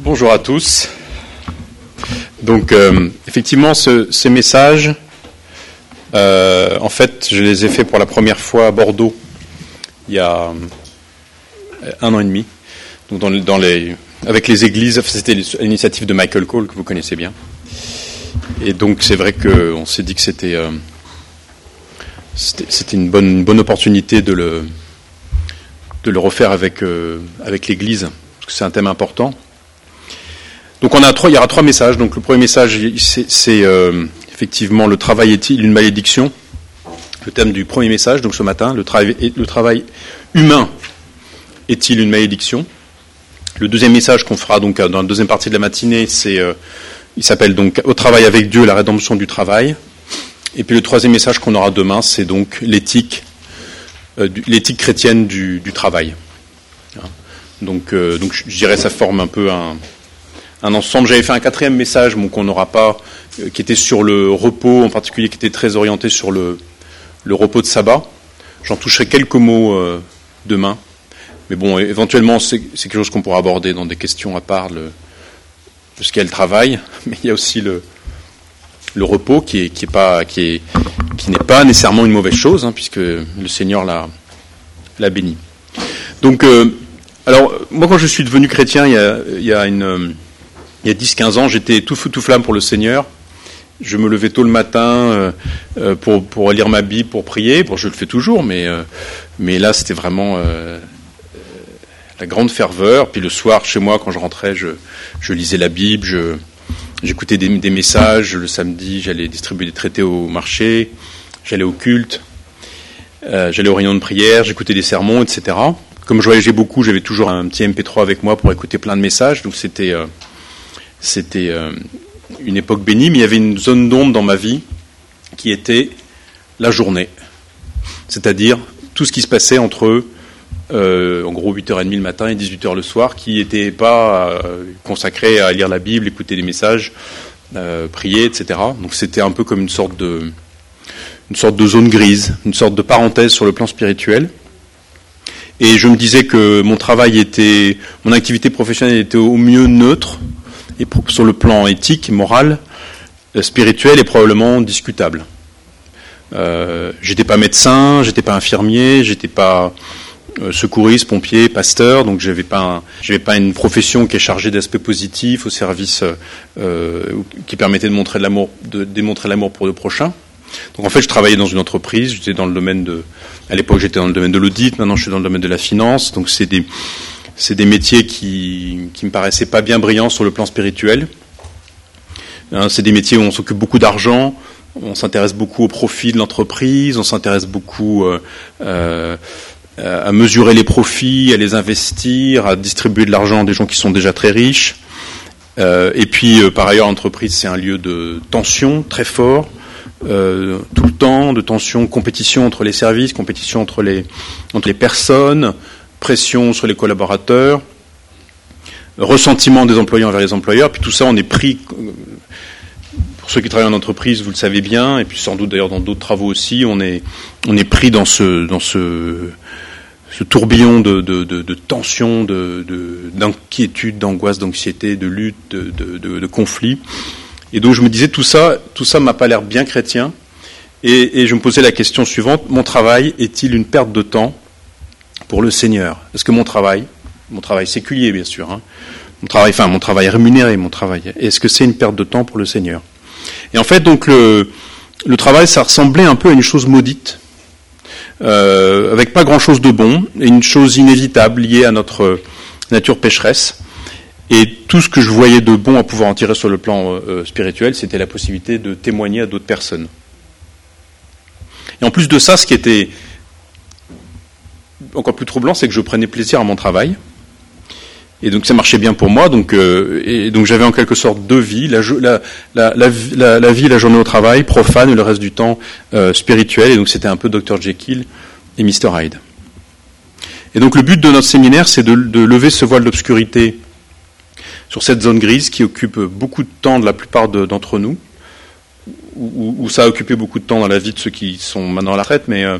Bonjour à tous. Donc, effectivement, ces messages, en fait, je les ai faits pour la première fois à Bordeaux il y a 1 an et demi. Donc, avec les églises, c'était l'initiative de Michael Cole que vous connaissez bien. Et donc, c'est vrai qu'on s'est dit que c'était une bonne opportunité de le refaire avec l'église, parce que c'est un thème important. Donc il y aura 3 messages. Donc le premier message, c'est effectivement le travail est-il une malédiction. Le thème du premier message, donc ce matin, le travail humain est-il une malédiction. Le deuxième message qu'on fera donc dans la deuxième partie de la matinée, il s'appelle donc Au travail avec Dieu, la rédemption du travail. Et puis le troisième message qu'on aura demain, c'est donc l'éthique chrétienne du travail. Donc je dirais ça forme un peu un ensemble. J'avais fait un 4e message qu'on n'aura pas, qui était sur le repos, en particulier qui était très orienté sur le repos de sabbat. J'en toucherai quelques mots demain. Mais bon, éventuellement, c'est quelque chose qu'on pourra aborder dans des questions à part de ce qu'est le travail. Mais il y a aussi le repos qui n'est pas nécessairement une mauvaise chose, puisque le Seigneur l'a béni. Donc, alors, moi, quand je suis devenu chrétien, il y a 10-15 ans, j'étais tout feu tout flamme pour le Seigneur. Je me levais tôt le matin pour lire ma Bible, pour prier. Bon, je le fais toujours, mais là, c'était vraiment la grande ferveur. Puis le soir, chez moi, quand je rentrais, je lisais la Bible, j'écoutais des messages. Le samedi, j'allais distribuer des traités au marché, j'allais au culte, j'allais aux réunions de prière, j'écoutais des sermons, etc. Comme je voyageais beaucoup, j'avais toujours un petit MP3 avec moi pour écouter plein de messages. Donc c'était une époque bénie, mais il y avait une zone d'ombre dans ma vie qui était la journée. C'est-à-dire tout ce qui se passait entre en gros 8h30 le matin et 18h le soir, qui n'était pas consacré à lire la Bible, écouter des messages, prier, etc. Donc c'était un peu comme une sorte de zone grise, une sorte de parenthèse sur le plan spirituel. Et je me disais que mon activité professionnelle était au mieux neutre, et sur le plan éthique, moral, spirituel et probablement discutable. J'étais pas médecin, j'étais pas infirmier, j'étais pas secouriste, pompier, pasteur, donc j'avais pas une profession qui est chargée d'aspects positifs au service qui permettait de démontrer l'amour pour le prochain. Donc en fait, je travaillais dans une entreprise, à l'époque j'étais dans le domaine de l'audit, maintenant je suis dans le domaine de la finance, donc c'est des métiers qui me paraissaient pas bien brillants sur le plan spirituel. C'est des métiers où on s'occupe beaucoup d'argent, on s'intéresse beaucoup au profit de l'entreprise, on s'intéresse beaucoup à mesurer les profits, à les investir, à distribuer de l'argent à des gens qui sont déjà très riches. Et puis par ailleurs, l'entreprise c'est un lieu de tension très fort. Tout le temps, de tension, compétition entre les services, compétition entre les personnes, pression sur les collaborateurs, ressentiment des employés envers les employeurs, puis tout ça on est pris, pour ceux qui travaillent en entreprise vous le savez bien, et puis sans doute d'ailleurs dans d'autres travaux aussi, on est pris dans ce tourbillon de tension, d'inquiétude, d'angoisse, d'anxiété, de lutte, de conflit. Et donc je me disais tout ça m'a pas l'air bien chrétien, et je me posais la question suivante: mon travail est-il une perte de temps pour le Seigneur? Est-ce que mon travail séculier bien sûr, mon travail rémunéré, est-ce que c'est une perte de temps pour le Seigneur? Et en fait donc le travail ça ressemblait un peu à une chose maudite, avec pas grand chose de bon, et une chose inévitable liée à notre nature pécheresse. Et tout ce que je voyais de bon à pouvoir en tirer sur le plan spirituel, c'était la possibilité de témoigner à d'autres personnes. Et en plus de ça, ce qui était encore plus troublant, c'est que je prenais plaisir à mon travail. Et donc ça marchait bien pour moi. Donc j'avais en quelque sorte 2 vies, la vie, la journée au travail, profane, et le reste du temps spirituel. Et donc c'était un peu Dr Jekyll et Mr Hyde. Et donc le but de notre séminaire, c'est de lever ce voile d'obscurité sur cette zone grise qui occupe beaucoup de temps de la plupart d'entre nous, où ça a occupé beaucoup de temps dans la vie de ceux qui sont maintenant à la retraite, mais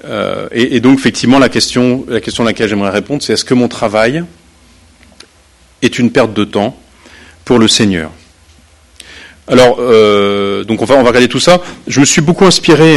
et donc effectivement la question à laquelle j'aimerais répondre, c'est: est-ce que mon travail est une perte de temps pour le Seigneur. Alors, donc on va regarder tout ça. Je me suis beaucoup inspiré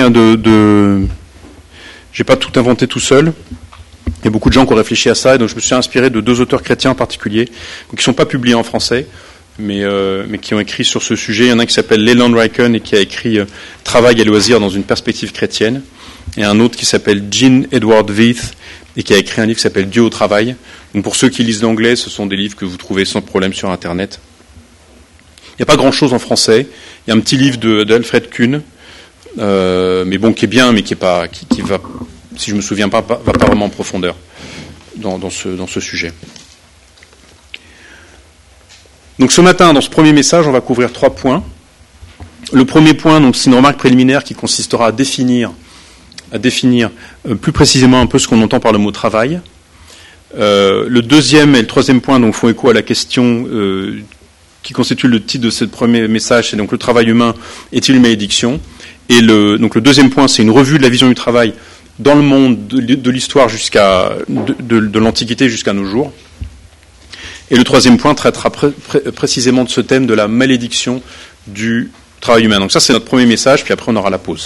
j'ai pas tout inventé tout seul. Il y a beaucoup de gens qui ont réfléchi à ça, et donc je me suis inspiré de 2 auteurs chrétiens en particulier, qui ne sont pas publiés en français, mais qui ont écrit sur ce sujet. Il y en a un qui s'appelle Leland Ryken et qui a écrit Travail et loisirs dans une perspective chrétienne, et un autre qui s'appelle Jean Edward Veith et qui a écrit un livre qui s'appelle Dieu au travail. Donc pour ceux qui lisent l'anglais, ce sont des livres que vous trouvez sans problème sur Internet. Il n'y a pas grand-chose en français. Il y a un petit livre d'Alfred Kuhn, mais bon, qui est bien, mais qui va, si je me souviens pas, va pas vraiment en profondeur dans ce sujet. Donc ce matin, dans ce premier message, on va couvrir 3 points. Le premier point, donc, c'est une remarque préliminaire qui consistera à définir plus précisément un peu ce qu'on entend par le mot travail. Le deuxième et le troisième point donc, font écho à la question qui constitue le titre de ce premier message, c'est donc le travail humain est-il une malédiction ? Et donc le deuxième point, c'est une revue de la vision du travail dans le monde de l'histoire de l'Antiquité jusqu'à nos jours. Et le troisième point traitera précisément de ce thème de la malédiction du travail humain. Donc ça, c'est notre premier message, puis après on aura la pause.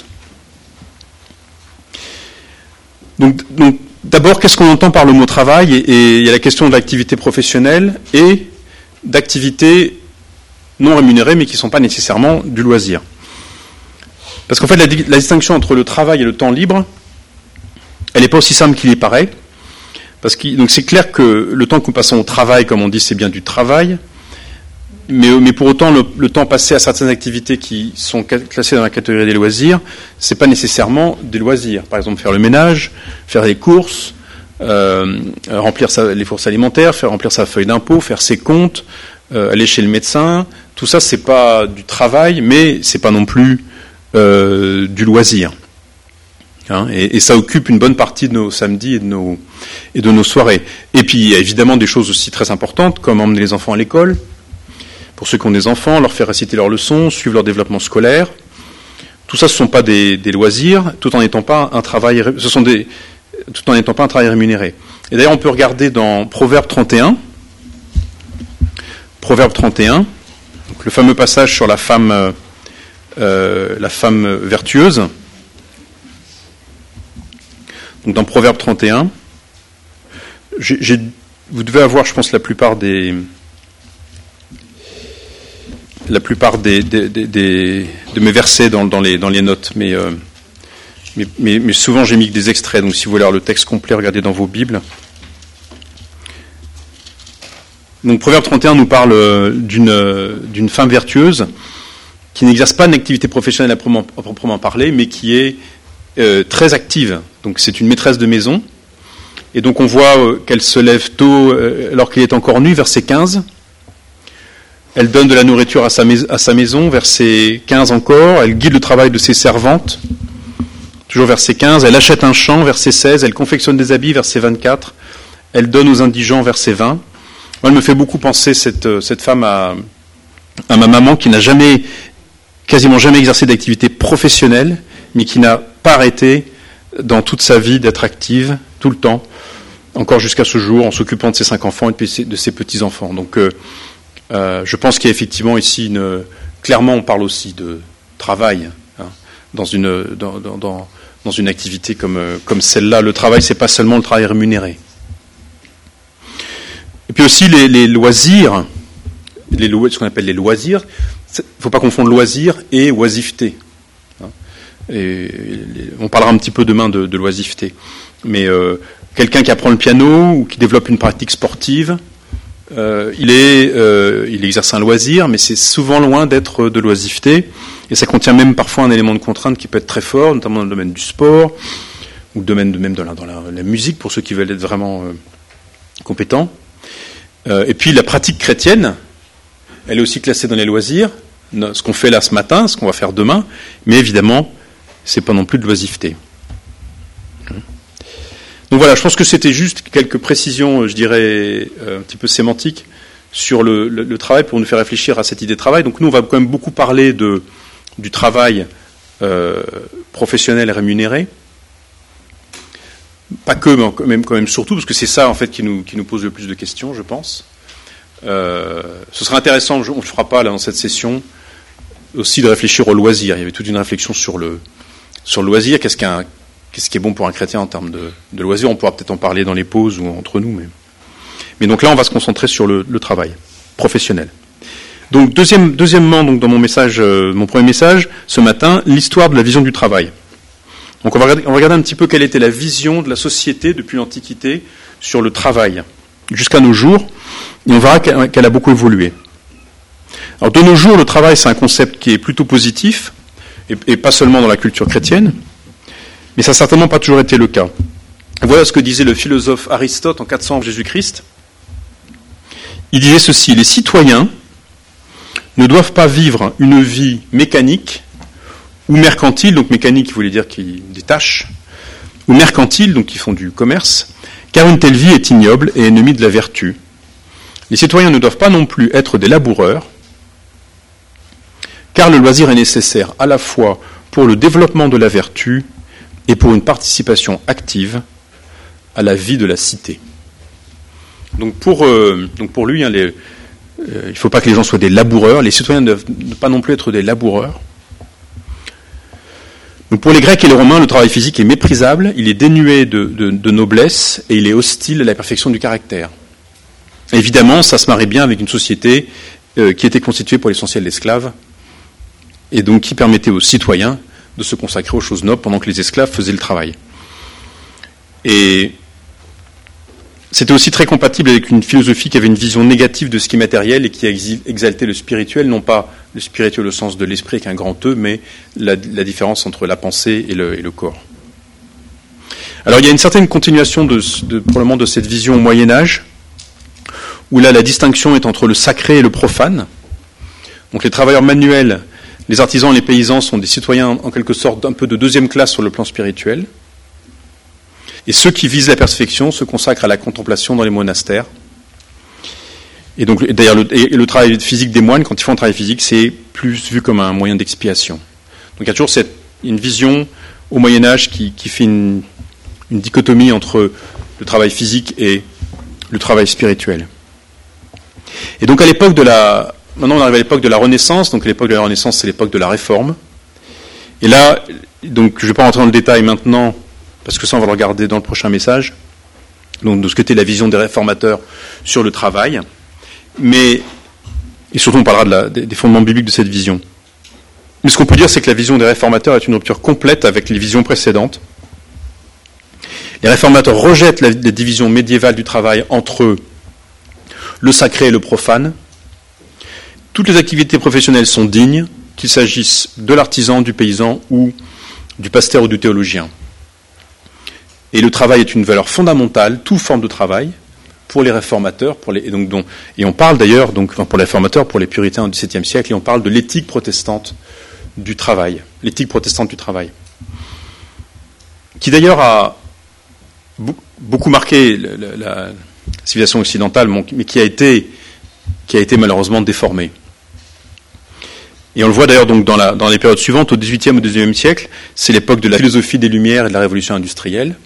Donc d'abord, qu'est-ce qu'on entend par le mot travail ? Et il y a la question de l'activité professionnelle et d'activités non rémunérées, mais qui ne sont pas nécessairement du loisir. Parce qu'en fait, la distinction entre le travail et le temps libre, elle n'est pas aussi simple qu'il y paraît. Donc c'est clair que le temps que nous passons au travail, comme on dit, c'est bien du travail, mais pour autant, le temps passé à certaines activités qui sont classées dans la catégorie des loisirs, c'est pas nécessairement des loisirs. Par exemple, faire le ménage, faire les courses, remplir les fourses alimentaires, faire remplir sa feuille d'impôt, faire ses comptes, aller chez le médecin. Tout ça, c'est pas du travail, mais c'est pas non plus du loisir. Hein, et ça occupe une bonne partie de nos samedis et de nos soirées. Et puis, il y a évidemment des choses aussi très importantes, comme emmener les enfants à l'école. Pour ceux qui ont des enfants, leur faire réciter leurs leçons, suivre leur développement scolaire. Tout ça, ce ne sont pas des loisirs, tout en n'étant pas un travail rémunéré. Et d'ailleurs, on peut regarder dans Proverbe 31. Proverbe 31, donc le fameux passage sur la femme vertueuse. Donc dans Proverbe 31, vous devez avoir, je pense, la plupart de mes versets dans les notes, mais souvent j'ai mis que des extraits. Donc si vous voulez avoir le texte complet, regardez dans vos Bibles. Donc Proverbe 31 nous parle d'une femme vertueuse qui n'exerce pas une activité professionnelle à proprement parler, mais qui est très active. Donc c'est une maîtresse de maison. Et donc on voit qu'elle se lève tôt alors qu'il est encore nuit, verset 15. Elle donne de la nourriture à sa maison, verset 15 encore. Elle guide le travail de ses servantes, toujours verset 15. Elle achète un champ, verset 16. Elle confectionne des habits, verset 24. Elle donne aux indigents, verset 20. Moi, elle me fait beaucoup penser, cette femme, à ma maman qui n'a quasiment jamais exercé d'activité professionnelle, mais qui n'a pas arrêté dans toute sa vie d'être active, tout le temps, encore jusqu'à ce jour, en s'occupant de ses 5 enfants et de ses petits-enfants. Donc, je pense qu'il y a effectivement ici clairement, on parle aussi de travail, hein, dans une activité comme celle-là. Le travail, c'est pas seulement le travail rémunéré. Et puis aussi les loisirs, ce qu'on appelle les loisirs. Il ne faut pas confondre loisir et oisiveté. Et on parlera un petit peu demain de l'oisiveté. Mais quelqu'un qui apprend le piano ou qui développe une pratique sportive, il exerce un loisir, mais c'est souvent loin d'être de l'oisiveté. Et ça contient même parfois un élément de contrainte qui peut être très fort, notamment dans le domaine du sport, ou le domaine même dans la musique, pour ceux qui veulent être vraiment compétents. Et puis la pratique chrétienne, elle est aussi classée dans les loisirs. Ce qu'on fait là ce matin, ce qu'on va faire demain, mais évidemment, c'est pas non plus de l'oisiveté. Donc voilà, je pense que c'était juste quelques précisions, je dirais, un petit peu sémantiques sur le travail pour nous faire réfléchir à cette idée de travail. Donc nous, on va quand même beaucoup parler du travail professionnel rémunéré. Pas que, mais quand même surtout, parce que c'est ça en fait qui nous pose le plus de questions, je pense. ce serait intéressant, on ne le fera pas là dans cette session, aussi de réfléchir au loisir. Il y avait toute une réflexion sur le loisir. Qu'est-ce qui est bon pour un chrétien en termes de loisir? On pourra peut-être en parler dans les pauses ou entre nous. Mais donc là, on va se concentrer sur le travail professionnel. Donc deuxièmement, donc dans mon premier message ce matin, l'histoire de la vision du travail. Donc on va regarder un petit peu quelle était la vision de la société depuis l'Antiquité sur le travail jusqu'à nos jours, et on verra qu'elle a beaucoup évolué. Alors de nos jours, le travail, c'est un concept qui est plutôt positif, et pas seulement dans la culture chrétienne, mais ça n'a certainement pas toujours été le cas. Voilà ce que disait le philosophe Aristote en 400 avant Jésus-Christ. Il disait ceci: les citoyens ne doivent pas vivre une vie mécanique ou mercantile, donc mécanique voulait dire des tâches, ou mercantile, donc qui font du commerce, car une telle vie est ignoble et ennemie de la vertu. Les citoyens ne doivent pas non plus être des laboureurs, car le loisir est nécessaire à la fois pour le développement de la vertu et pour une participation active à la vie de la cité. Donc pour lui, il ne faut pas que les gens soient des laboureurs, les citoyens ne doivent pas non plus être des laboureurs. Donc pour les Grecs et les Romains, le travail physique est méprisable, il est dénué de noblesse et il est hostile à la perfection du caractère. Évidemment, ça se marie bien avec une société qui était constituée pour l'essentiel d'esclaves et donc qui permettait aux citoyens de se consacrer aux choses nobles pendant que les esclaves faisaient le travail. Et c'était aussi très compatible avec une philosophie qui avait une vision négative de ce qui est matériel et qui exaltait le spirituel, non pas le spirituel au sens de l'esprit avec un grand E, mais la différence entre la pensée et le corps. Alors il y a une certaine continuation probablement de cette vision au Moyen-Âge, où là la distinction est entre le sacré et le profane. Donc les travailleurs manuels, les artisans et les paysans sont des citoyens en quelque sorte un peu de deuxième classe sur le plan spirituel. Et ceux qui visent la perfection se consacrent à la contemplation dans les monastères. Et donc, d'ailleurs, le travail physique des moines, quand ils font un travail physique, c'est plus vu comme un moyen d'expiation. Donc il y a toujours une vision au Moyen-Âge qui fait une dichotomie entre le travail physique et le travail spirituel. Et donc maintenant on arrive à l'époque de la Renaissance. Donc l'époque de la Renaissance, c'est l'époque de la Réforme. Et là, donc je ne vais pas rentrer dans le détail maintenant, parce que ça on va le regarder dans le prochain message, donc de ce qu'était la vision des réformateurs sur le travail, et surtout on parlera des fondements bibliques de cette vision. Mais ce qu'on peut dire, c'est que la vision des réformateurs est une rupture complète avec les visions précédentes. Les réformateurs rejettent la division médiévale du travail entre le sacré et le profane. Toutes les activités professionnelles sont dignes, qu'il s'agisse de l'artisan, du paysan ou du pasteur ou du théologien. Et le travail est une valeur fondamentale, toute forme de travail, pour les réformateurs, et on parle d'ailleurs, pour les réformateurs, pour les puritains au XVIIe siècle, et on parle de l'éthique protestante du travail, qui d'ailleurs a beaucoup marqué la civilisation occidentale, mais qui a été malheureusement déformée. Et on le voit d'ailleurs donc dans les périodes suivantes, au XVIIIe ou XIXe siècle, c'est l'époque de la philosophie des Lumières et de la Révolution industrielle.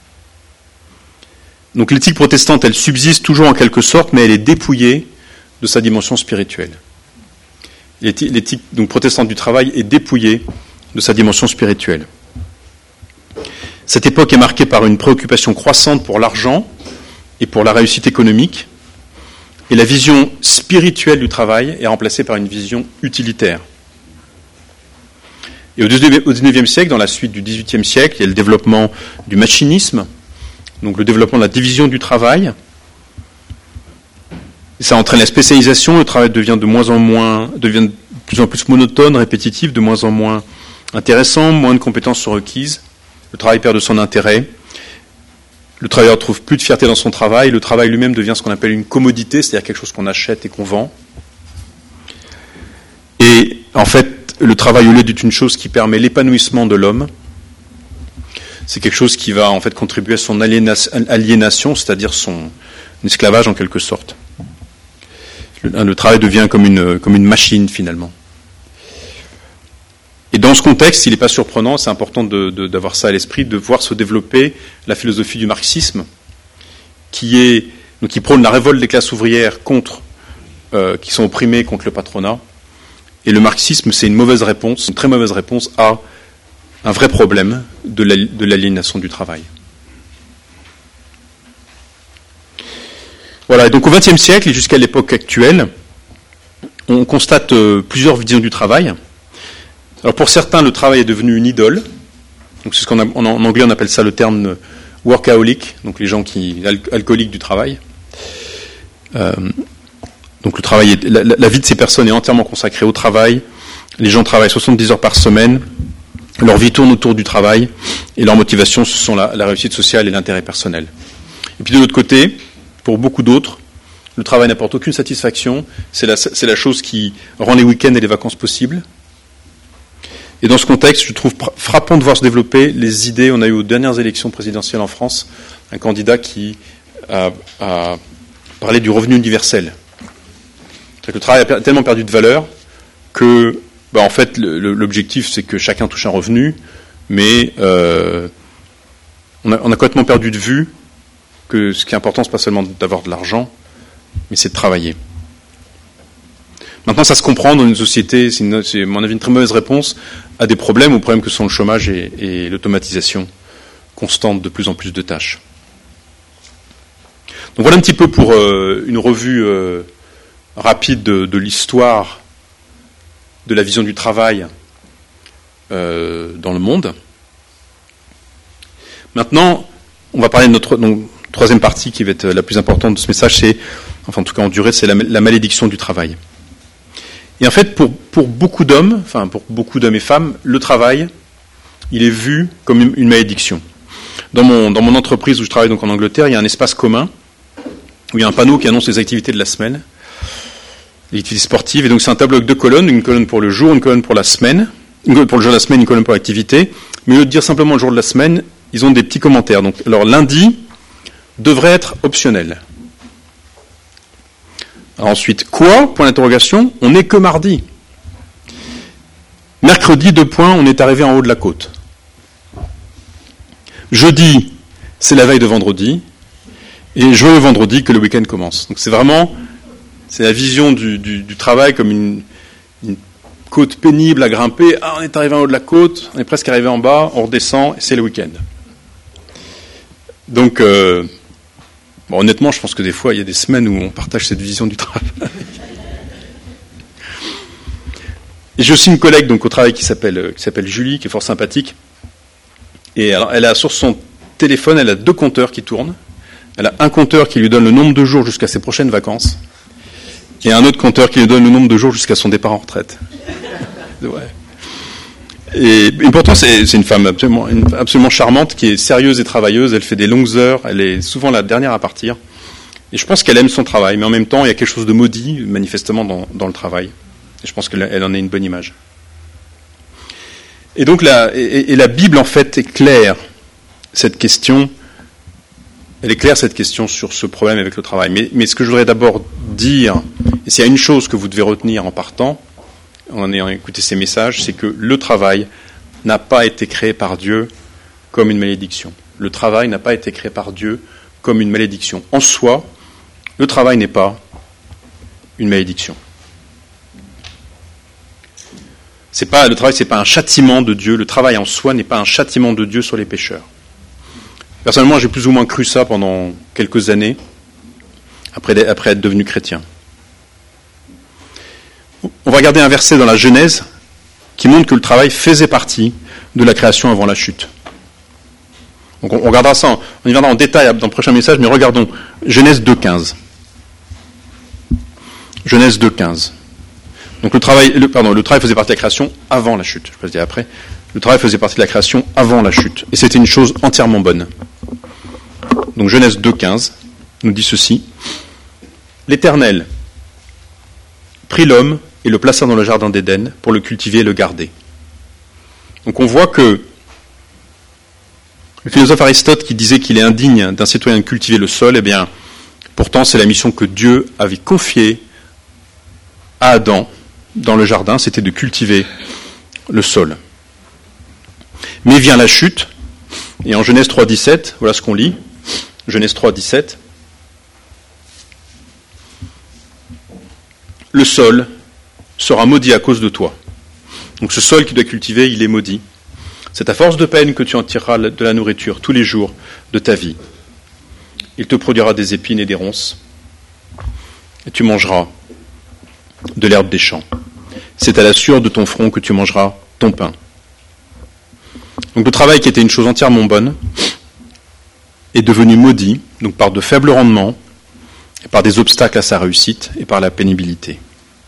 Donc l'éthique protestante, elle subsiste toujours en quelque sorte, mais elle est dépouillée de sa dimension spirituelle. L'éthique donc, protestante du travail est dépouillée de sa dimension spirituelle. Cette époque est marquée par une préoccupation croissante pour l'argent et pour la réussite économique, et la vision spirituelle du travail est remplacée par une vision utilitaire. Et au XIXe siècle, dans la suite du XVIIIe siècle, il y a le développement du machinisme, donc le développement de la division du travail. Et ça entraîne la spécialisation, le travail devient de plus en plus monotone, répétitif, de moins en moins intéressant, moins de compétences sont requises, le travail perd de son intérêt, le travailleur ne trouve plus de fierté dans son travail, le travail lui-même devient ce qu'on appelle une commodité, c'est-à-dire quelque chose qu'on achète et qu'on vend. Et en fait, le travail, au lieu d'être une chose qui permet l'épanouissement de l'homme, c'est quelque chose qui va en fait contribuer à son aliénation, c'est-à-dire son esclavage en quelque sorte. Le travail devient comme une machine finalement. Et dans ce contexte, il n'est pas surprenant, c'est important d'avoir ça à l'esprit, de voir se développer la philosophie du marxisme, qui prône la révolte des classes ouvrières contre qui sont opprimés contre le patronat. Et le marxisme, c'est une mauvaise réponse, une très mauvaise réponse à un vrai problème de l'aliénation du travail. Voilà, et donc au XXe siècle et jusqu'à l'époque actuelle, on constate plusieurs visions du travail. Alors pour certains, le travail est devenu une idole. Donc c'est ce en anglais on appelle ça le terme workaholic, donc les gens alcooliques du travail. Donc le travail, la vie de ces personnes est entièrement consacrée au travail. Les gens travaillent 70 heures par semaine. Leur vie tourne autour du travail et leur motivation, ce sont la réussite sociale et l'intérêt personnel. Et puis de l'autre côté, pour beaucoup d'autres, le travail n'apporte aucune satisfaction. C'est la chose qui rend les week-ends et les vacances possibles. Et dans ce contexte, je trouve frappant de voir se développer les idées. On a eu aux dernières élections présidentielles en France un candidat qui a parlé du revenu universel. C'est-à-dire que le travail a tellement perdu de valeur que, en fait, l'objectif, c'est que chacun touche un revenu, mais on a complètement perdu de vue que ce qui est important, c'est pas seulement d'avoir de l'argent, mais c'est de travailler. Maintenant, ça se comprend dans une société, c'est à mon avis une très mauvaise réponse à des problèmes, aux problèmes que sont le chômage et l'automatisation constante de plus en plus de tâches. Donc voilà un petit peu pour une revue rapide de l'histoire de la vision du travail dans le monde. Maintenant, on va parler de notre troisième partie qui va être la plus importante de ce message, c'est, enfin en tout cas en durée, c'est la malédiction du travail. Et en fait, pour beaucoup d'hommes, pour beaucoup d'hommes et femmes, le travail, il est vu comme une malédiction. Dans mon entreprise où je travaille donc en Angleterre, il y a un espace commun où il y a un panneau qui annonce les activités de la semaine, les activités sportives, et donc c'est un tableau avec 2 colonnes, une colonne pour le jour, une colonne pour la semaine, pour le jour de la semaine, une colonne pour l'activité. Mais au lieu de dire simplement le jour de la semaine, ils ont des petits commentaires. Donc, alors lundi devrait être optionnel. Alors ensuite, quoi ? Point d'interrogation, on n'est que mardi. Mercredi, 2 points, on est arrivé en haut de la côte. Jeudi, c'est la veille de vendredi. Et joyeux vendredi que le week-end commence. Donc c'est la vision du travail comme une côte pénible à grimper. Ah, on est arrivé en haut de la côte, on est presque arrivé en bas, on redescend, et c'est le week-end. Donc, honnêtement, je pense que des fois, il y a des semaines où on partage cette vision du travail. Et j'ai aussi une collègue donc au travail qui s'appelle Julie, qui est fort sympathique. Et alors, elle a sur son téléphone, elle a 2 compteurs qui tournent. Elle a un compteur qui lui donne le nombre de jours jusqu'à ses prochaines vacances, et un autre compteur qui lui donne le nombre de jours jusqu'à son départ en retraite. Ouais. Et pourtant, c'est une femme absolument charmante, qui est sérieuse et travailleuse. Elle fait des longues heures, elle est souvent la dernière à partir. Et je pense qu'elle aime son travail, mais en même temps, il y a quelque chose de maudit, manifestement, dans le travail. Et je pense qu'elle en a une bonne image. Et donc, la Bible, en fait, est claire, cette question. Elle est claire, cette question, sur ce problème avec le travail. Mais ce que je voudrais d'abord dire, et s'il y a une chose que vous devez retenir en partant, en ayant écouté ces messages, c'est que le travail n'a pas été créé par Dieu comme une malédiction. Le travail n'a pas été créé par Dieu comme une malédiction. En soi, le travail n'est pas une malédiction. Le travail, c'est pas un châtiment de Dieu. Le travail en soi n'est pas un châtiment de Dieu sur les pécheurs. Personnellement, j'ai plus ou moins cru ça pendant quelques années, après être devenu chrétien. On va regarder un verset dans la Genèse qui montre que le travail faisait partie de la création avant la chute. Donc on regardera ça, on y viendra en détail dans le prochain message, mais regardons Genèse 2.15. Genèse 2.15. Donc le travail faisait partie de la création avant la chute. Je ne vais pas le dire après. Le travail faisait partie de la création avant la chute. Et c'était une chose entièrement bonne. Donc Genèse 2.15 nous dit ceci. L'Éternel prit l'homme et le plaça dans le jardin d'Éden pour le cultiver et le garder. Donc on voit que le philosophe Aristote qui disait qu'il est indigne d'un citoyen de cultiver le sol, eh bien, pourtant c'est la mission que Dieu avait confiée à Adam dans le jardin, c'était de cultiver le sol. Mais vient la chute, et en Genèse 3.17, voilà ce qu'on lit, Genèse 3.17, le sol sera maudit à cause de toi. Donc ce sol que tu dois cultiver, il est maudit. C'est à force de peine que tu en tireras de la nourriture tous les jours de ta vie. Il te produira des épines et des ronces, et tu mangeras de l'herbe des champs. C'est à la sueur de ton front que tu mangeras ton pain. Donc le travail qui était une chose entièrement bonne est devenu maudit, donc par de faibles rendements, et par des obstacles à sa réussite et par la pénibilité.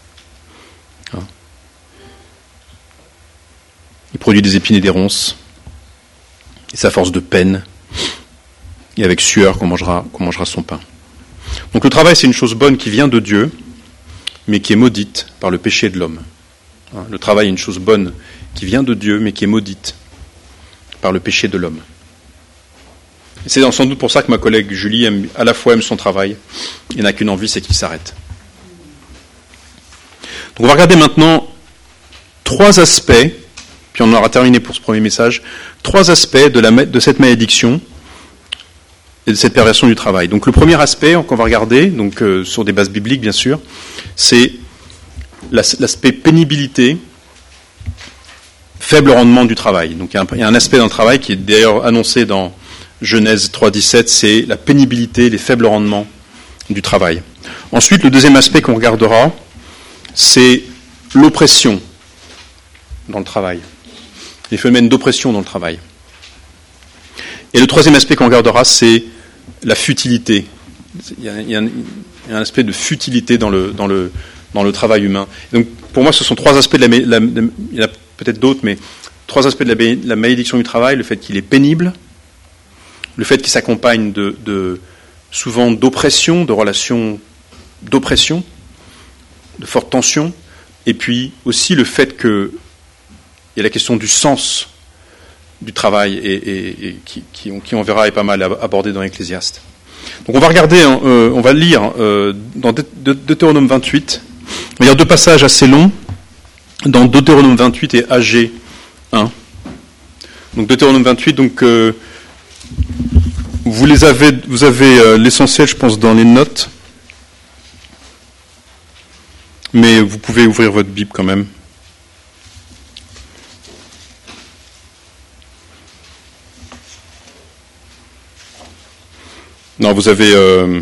Il produit des épines et des ronces, et c'est à force de peine, et avec sueur qu'on mangera son pain. Donc le travail, c'est une chose bonne qui vient de Dieu, mais qui est maudite par le péché de l'homme. Le travail est une chose bonne qui vient de Dieu, mais qui est maudite par le péché de l'homme. Et c'est sans doute pour ça que ma collègue Julie à la fois aime son travail et n'a qu'une envie, c'est qu'il s'arrête. Donc on va regarder maintenant 3 aspects, puis on aura terminé pour ce premier message, 3 aspects de cette malédiction et de cette perversion du travail. Donc le premier aspect qu'on va regarder, donc sur des bases bibliques bien sûr, c'est l'aspect pénibilité, faible rendement du travail. Donc il y a un aspect dans le travail qui est d'ailleurs annoncé dans Genèse 3.17, c'est la pénibilité, les faibles rendements du travail. Ensuite, le deuxième aspect qu'on regardera, c'est l'oppression dans le travail, les phénomènes d'oppression dans le travail. Et le troisième aspect qu'on regardera, c'est la futilité. Il y a un aspect de futilité dans le travail humain. Donc, pour moi, ce sont 3 aspects il y en a peut-être d'autres, mais 3 aspects de la malédiction du travail: le fait qu'il est pénible, le fait qu'il s'accompagne souvent d'oppression, de relations d'oppression, de fortes tensions, et puis aussi le fait qu'il y a la question du sens du travail et qui on verra est pas mal abordé dans l'Ecclésiaste. Donc on va regarder, on va lire dans Deutéronome 28. Il y a 2 passages assez longs dans Deutéronome 28 et AG 1. Donc Deutéronome 28, donc vous avez l'essentiel, je pense, dans les notes, mais vous pouvez ouvrir votre Bible quand même. Non, vous avez...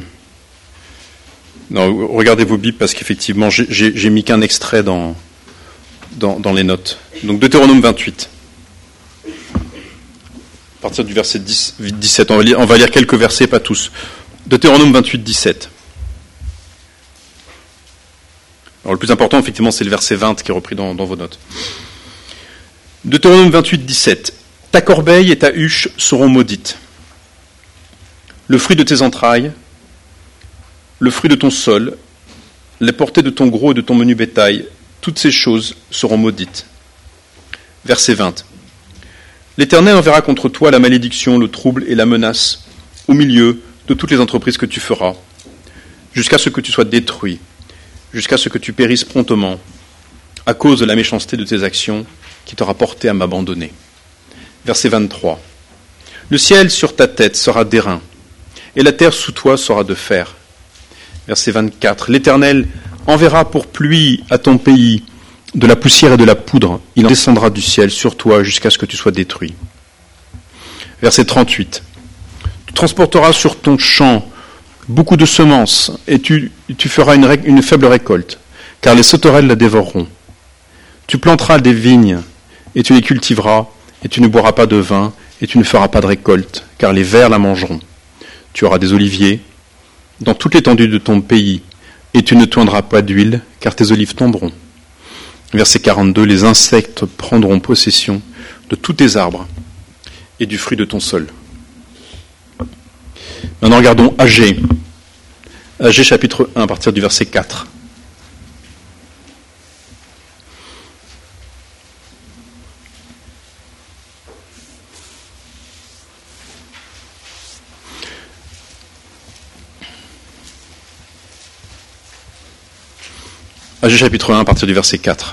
non, regardez vos Bibles parce qu'effectivement, j'ai mis qu'un extrait dans les notes. Donc Deutéronome 28. À partir du verset 17. On va lire quelques versets, pas tous. Deutéronome 28, 17. Alors le plus important, effectivement, c'est le verset 20 qui est repris dans vos notes. Deutéronome 28, 17. Ta corbeille et ta huche seront maudites. Le fruit de tes entrailles, le fruit de ton sol, les portées de ton gros et de ton menu bétail, toutes ces choses seront maudites. Verset 20. L'Éternel enverra contre toi la malédiction, le trouble et la menace au milieu de toutes les entreprises que tu feras, jusqu'à ce que tu sois détruit, jusqu'à ce que tu périsses promptement, à cause de la méchanceté de tes actions qui t'aura porté à m'abandonner. Verset 23. Le ciel sur ta tête sera d'airain, et la terre sous toi sera de fer. Verset 24. L'Éternel enverra pour pluie à ton pays de la poussière et de la poudre. Il en descendra du ciel sur toi jusqu'à ce que tu sois détruit. Verset 38. Tu transporteras sur ton champ beaucoup de semences, et tu feras une faible récolte, car les sauterelles la dévoreront. Tu planteras des vignes, et tu les cultiveras, et tu ne boiras pas de vin, et tu ne feras pas de récolte, car les vers la mangeront. Tu auras des oliviers dans toute l'étendue de ton pays, et tu ne toindras pas d'huile, car tes olives tomberont. Verset 42, les insectes prendront possession de tous tes arbres et du fruit de ton sol. Maintenant regardons AG. AG chapitre 1 à partir du verset 4. AG chapitre 1 à partir du verset 4.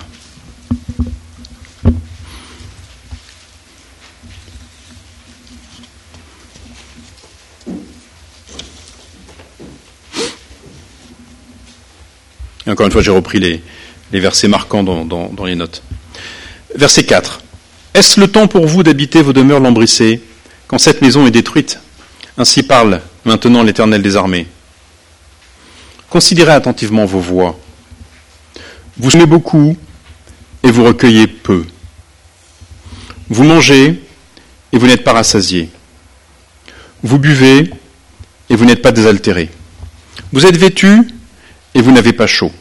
Et encore une fois, j'ai repris les versets marquants dans les notes. Verset 4. Est-ce le temps pour vous d'habiter vos demeures lambrissées, quand cette maison est détruite? Ainsi parle maintenant l'Éternel des armées. Considérez attentivement vos voies. Vous semez beaucoup et vous recueillez peu. Vous mangez et vous n'êtes pas rassasiés. Vous buvez et vous n'êtes pas désaltérés. Vous êtes vêtus et vous n'avez pas chaud.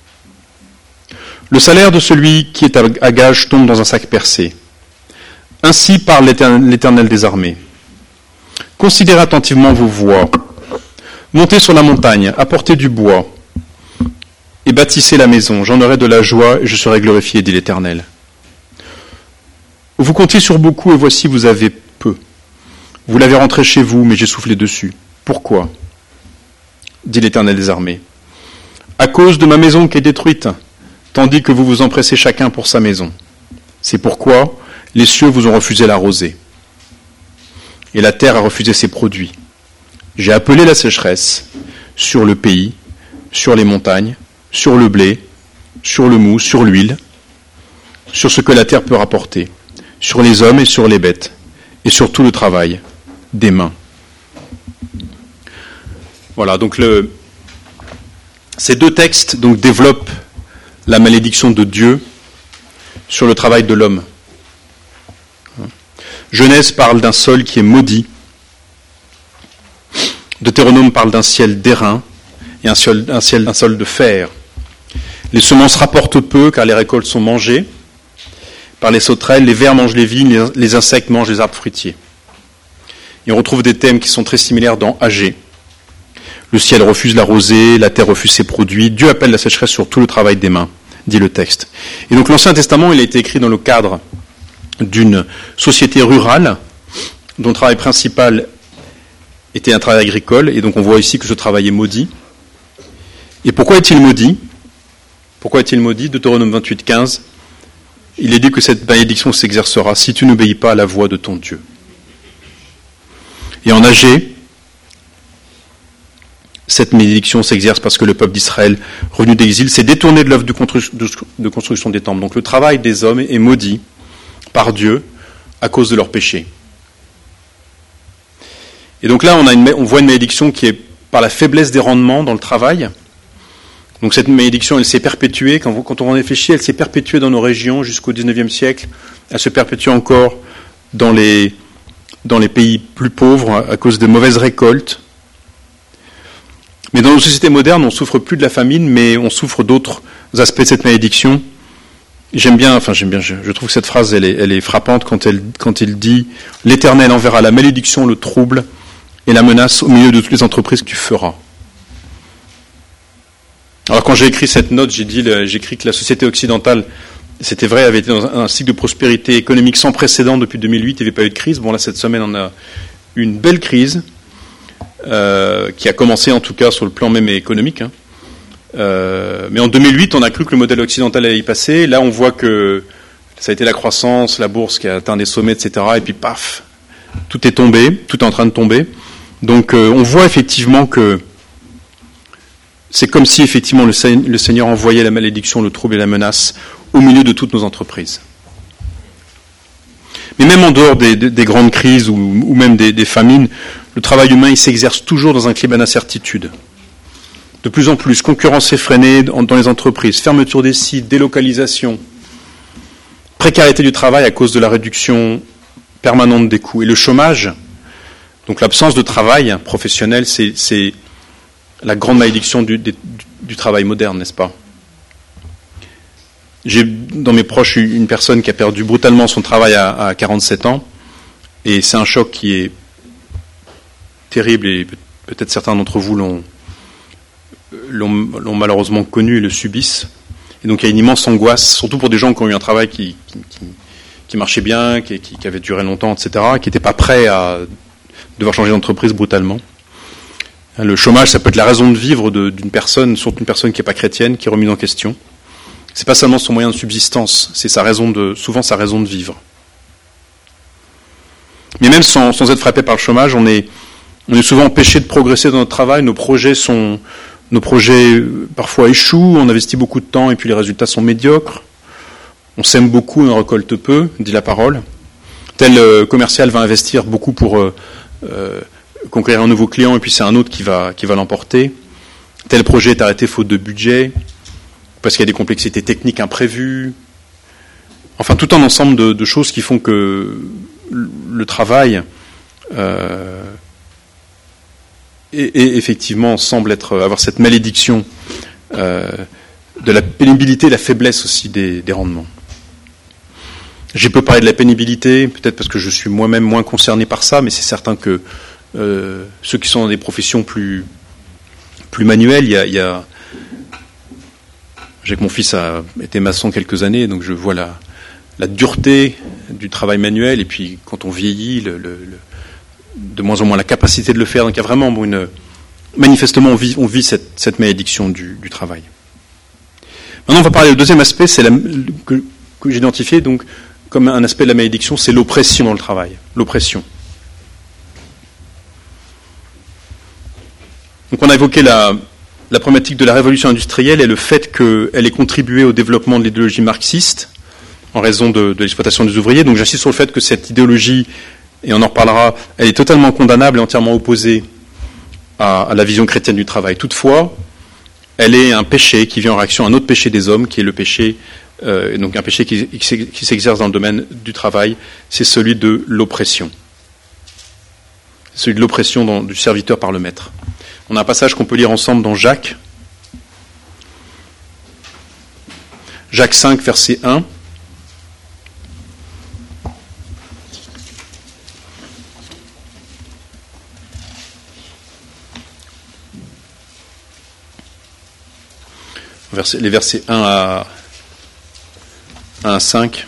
Le salaire de celui qui est à gage tombe dans un sac percé. Ainsi parle l'Éternel des armées. Considérez attentivement vos voies. Montez sur la montagne, apportez du bois et bâtissez la maison. J'en aurai de la joie et je serai glorifié, dit l'Éternel. Vous comptiez sur beaucoup et voici vous avez peu. Vous l'avez rentré chez vous, mais j'ai soufflé dessus. Pourquoi? Dit l'Éternel des armées. À cause de ma maison qui est détruite, tandis que vous vous empressez chacun pour sa maison. C'est pourquoi les cieux vous ont refusé la rosée, et la terre a refusé ses produits. J'ai appelé la sécheresse sur le pays, sur les montagnes, sur le blé, sur le mou, sur l'huile, sur ce que la terre peut rapporter, sur les hommes et sur les bêtes, et sur tout le travail des mains. Voilà, donc ces deux textes développent la malédiction de Dieu sur le travail de l'homme. Genèse parle d'un sol qui est maudit. Deutéronome parle d'un ciel d'airain et un sol de fer. Les semences rapportent peu car les récoltes sont mangées par les sauterelles, les vers mangent les vignes, les insectes mangent les arbres fruitiers. Et on retrouve des thèmes qui sont très similaires dans Agée. Le ciel refuse la rosée, la terre refuse ses produits, Dieu appelle la sécheresse sur tout le travail des mains, dit le texte. Et donc l'Ancien Testament, il a été écrit dans le cadre d'une société rurale dont le travail principal était un travail agricole, et donc on voit ici que ce travail est maudit. Et pourquoi est-il maudit? Pourquoi est-il maudit? Deutéronome 28, 15, il est dit que cette malédiction s'exercera si tu n'obéis pas à la voix de ton Dieu. Et en Agée, cette malédiction s'exerce parce que le peuple d'Israël, revenu d'exil, s'est détourné de l'œuvre de construction des temples. Donc le travail des hommes est maudit par Dieu à cause de leur péché. Et donc là, on voit une malédiction qui est par la faiblesse des rendements dans le travail. Donc cette malédiction, elle s'est perpétuée, quand on réfléchit, elle s'est perpétuée dans nos régions jusqu'au XIXe siècle. Elle se perpétue encore dans les pays plus pauvres à cause de mauvaises récoltes. Mais dans nos sociétés modernes, on ne souffre plus de la famine, mais on souffre d'autres aspects de cette malédiction. Je trouve que cette phrase, elle est frappante quand il dit « L'Éternel enverra la malédiction, le trouble et la menace au milieu de toutes les entreprises que tu feras. » Alors quand j'ai écrit cette note, j'ai écrit que la société occidentale, c'était vrai, avait été dans un cycle de prospérité économique sans précédent depuis 2008, il n'y avait pas eu de crise. Bon là, cette semaine, on a eu une belle crise, qui a commencé en tout cas sur le plan même économique. Mais en 2008, on a cru que le modèle occidental allait y passer. Là, on voit que ça a été la croissance, la bourse qui a atteint des sommets, etc. Et puis paf, tout est tombé, tout est en train de tomber. Donc on voit effectivement que c'est comme si effectivement le Seigneur envoyait la malédiction, le trouble et la menace au milieu de toutes nos entreprises. Mais même en dehors des grandes crises ou même des famines, le travail humain il s'exerce toujours dans un climat d'incertitude. De plus en plus, concurrence effrénée dans les entreprises, fermeture des sites, délocalisation, précarité du travail à cause de la réduction permanente des coûts. Et le chômage, donc l'absence de travail professionnel, c'est la grande malédiction du travail moderne, n'est-ce pas? J'ai dans mes proches une personne qui a perdu brutalement son travail à 47 ans, et c'est un choc qui est terrible, et peut-être certains d'entre vous l'ont malheureusement connu et le subissent. Et donc il y a une immense angoisse, surtout pour des gens qui ont eu un travail qui marchait bien, qui avait duré longtemps, etc., qui n'étaient pas prêts à devoir changer d'entreprise brutalement. Le chômage, ça peut être la raison de vivre d'une personne, surtout une personne qui n'est pas chrétienne, qui est remise en question. C'est pas seulement son moyen de subsistance, c'est souvent sa raison de vivre. Mais même sans être frappé par le chômage, on est souvent empêché de progresser dans notre travail, nos projets sont Nos projets parfois échouent, on investit beaucoup de temps et puis les résultats sont médiocres. On sème beaucoup et on récolte peu, dit la parole. Tel commercial va investir beaucoup pour conquérir un nouveau client et puis c'est un autre qui va l'emporter. Tel projet est arrêté faute de budget, parce qu'il y a des complexités techniques imprévues. Enfin, tout un ensemble de choses qui font que le travail et effectivement semble avoir cette malédiction de la pénibilité, de la faiblesse aussi des rendements. J'ai peu parlé de la pénibilité, peut-être parce que je suis moi-même moins concerné par ça, mais c'est certain que ceux qui sont dans des professions plus manuelles, il y a j'ai que mon fils a été maçon quelques années, donc je vois la dureté du travail manuel, et puis quand on vieillit, de moins en moins la capacité de le faire. Donc il y a vraiment manifestement on vit cette malédiction du travail. Maintenant on va parler du deuxième aspect, c'est que j'ai identifié donc comme un aspect de la malédiction, c'est l'oppression dans le travail. L'oppression. Donc on a évoqué la problématique de la révolution industrielle et le fait qu'elle ait contribué au développement de l'idéologie marxiste en raison de l'exploitation des ouvriers. Donc j'insiste sur le fait que cette idéologie, et on en reparlera, elle est totalement condamnable et entièrement opposée à la vision chrétienne du travail. Toutefois, elle est un péché qui vient en réaction à un autre péché des hommes, qui est le péché, donc un péché qui s'exerce dans le domaine du travail, c'est celui de l'oppression. Celui de l'oppression du serviteur par le maître. On a un passage qu'on peut lire ensemble dans Jacques. Jacques 5, verset 1. Les versets 1 à 5.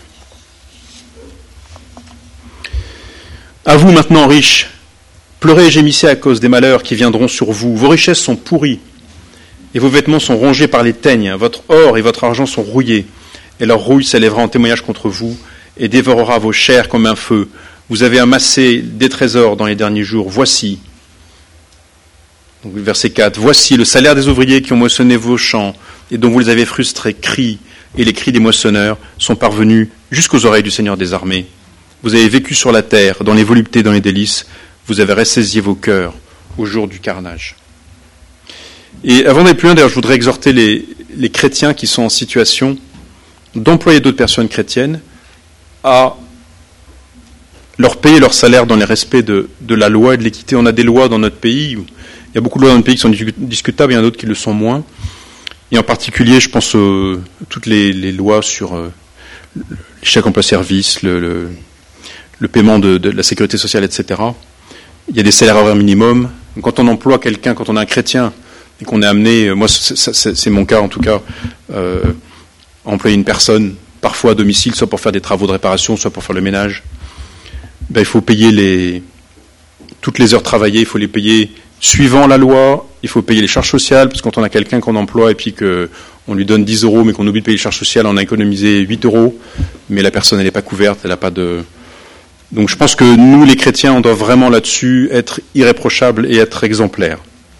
À vous maintenant, riches, pleurez et gémissez à cause des malheurs qui viendront sur vous. Vos richesses sont pourries, et vos vêtements sont rongés par les teignes. Votre or et votre argent sont rouillés, et leur rouille s'élèvera en témoignage contre vous, et dévorera vos chairs comme un feu. Vous avez amassé des trésors dans les derniers jours. Voici, donc verset 4, voici le salaire des ouvriers qui ont moissonné vos champs, et dont vous les avez frustrés, cris, et les cris des moissonneurs sont parvenus jusqu'aux oreilles du Seigneur des armées. Vous avez vécu sur la terre, dans les voluptés, dans les délices, vous avez ressaisi vos cœurs au jour du carnage. Et avant d'aller plus loin, d'ailleurs, je voudrais exhorter les chrétiens qui sont en situation d'employer d'autres personnes chrétiennes à leur payer leur salaire dans les respects de la loi et de l'équité. On a des lois dans notre pays, il y a beaucoup de lois dans notre pays qui sont discutables, il y en a d'autres qui le sont moins. Et en particulier, je pense toutes les lois sur les chèques emploi-service, le paiement de la sécurité sociale, etc. Il y a des salaires horaires minimums. Quand on emploie quelqu'un, quand on est un chrétien, et qu'on est amené, moi c'est mon cas en tout cas, à employer une personne, parfois à domicile, soit pour faire des travaux de réparation, soit pour faire le ménage, il faut payer toutes les heures travaillées, il faut les payer suivant la loi, il faut payer les charges sociales, parce que quand on a quelqu'un qu'on emploie et puis qu'on lui donne 10 € mais qu'on oublie de payer les charges sociales, on a économisé 8 €, mais la personne elle n'est pas couverte, elle n'a pas de... Donc je pense que nous les chrétiens, on doit vraiment là-dessus être irréprochables et être exemplaires.